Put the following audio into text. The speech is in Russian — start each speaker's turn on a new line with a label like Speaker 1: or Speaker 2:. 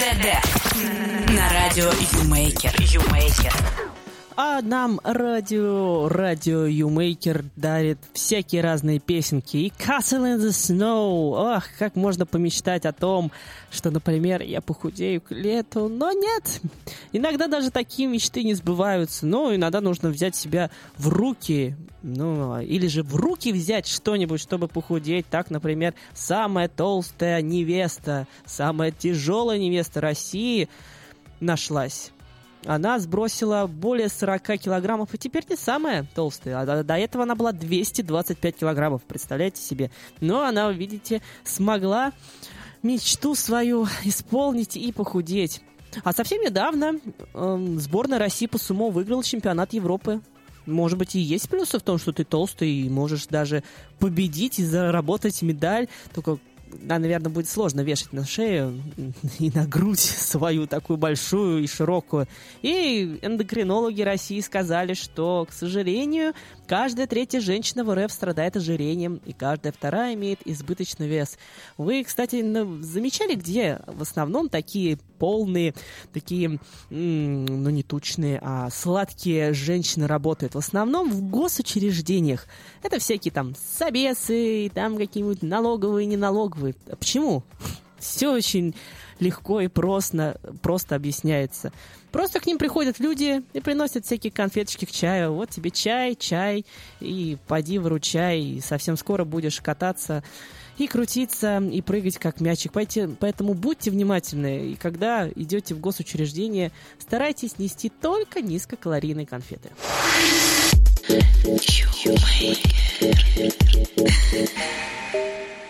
Speaker 1: ДД на радио Юмейкер.
Speaker 2: А нам радио Юмейкер дарит всякие разные песенки. И Castle in the Snow. Ох, как можно помечтать о том, что, например, я похудею к лету. Но нет. Иногда даже такие мечты не сбываются. Но иногда нужно взять себя в руки. Ну, или же в руки взять что-нибудь, чтобы похудеть. Так, например, самая толстая невеста, самая тяжелая невеста России нашлась. Она сбросила более 40 килограммов, и теперь не самая толстая. А до этого она была 225 килограммов, представляете себе. Но она, видите, смогла мечту свою исполнить и похудеть. А совсем недавно сборная России по сумо выиграла чемпионат Европы. Может быть, и есть плюсы в том, что ты толстый, и можешь даже победить и заработать медаль. Только... Да, наверное, будет сложно вешать на шею и на грудь свою такую большую и широкую. И эндокринологи России сказали, что, к сожалению, каждая третья женщина в РФ страдает ожирением, и каждая вторая имеет избыточный вес. Вы, кстати, замечали, где в основном такие полные, такие, ну не тучные, а сладкие женщины работают? В основном в госучреждениях. Это всякие там собесы, там какие-нибудь налоговые, неналоговые. А почему? Все очень легко и просто объясняется. Просто к ним приходят люди и приносят всякие конфеточки к чаю. Вот тебе чай, и поди выручай, и совсем скоро будешь кататься и крутиться, и прыгать как мячик. Поэтому будьте внимательны, и когда идете в госучреждение, старайтесь нести только низкокалорийные конфеты.